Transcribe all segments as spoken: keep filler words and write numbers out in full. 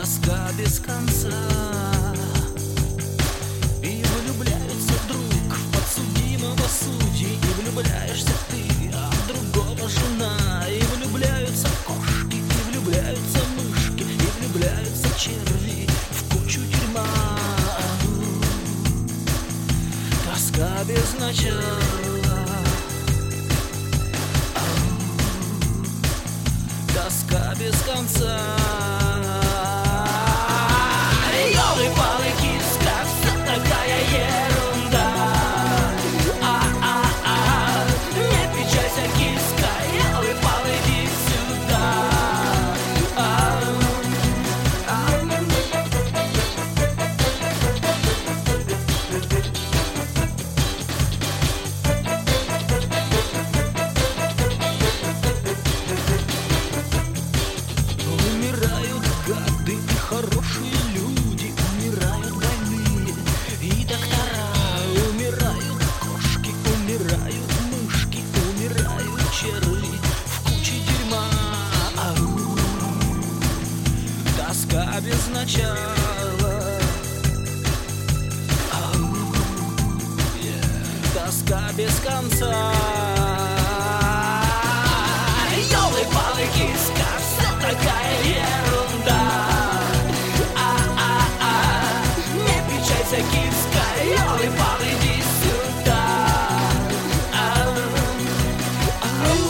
тоска без конца. И влюбляются вдруг в подсудимого судьи, и влюбляешься ты, а в другого жена. И влюбляются кошки, и влюбляются мышки, и влюбляются черви в кучу дерьма. Тоска без начала, тоска без конца. Ёлы-палы, киска, всё такая ерунда. А-а-а, не печалься, киска, ёлы-палы, иди сюда. Умирают гады и хорошие люди, умирают больные и доктора, умирают кошки, умирают мышки, умирают черви в куче дерьма. Ау, тоска без начала, ау, тоска без конца. Ёлы-палы, киска, всё такая ерунда. А-а-а, не печалься, киска, ёлы-палы, иди сюда. Ау, ау.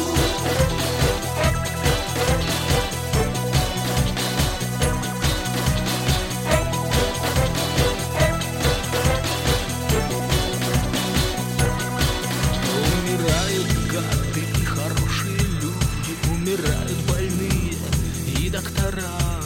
Умирают гады и хорошие люди, умирают больные и доктора.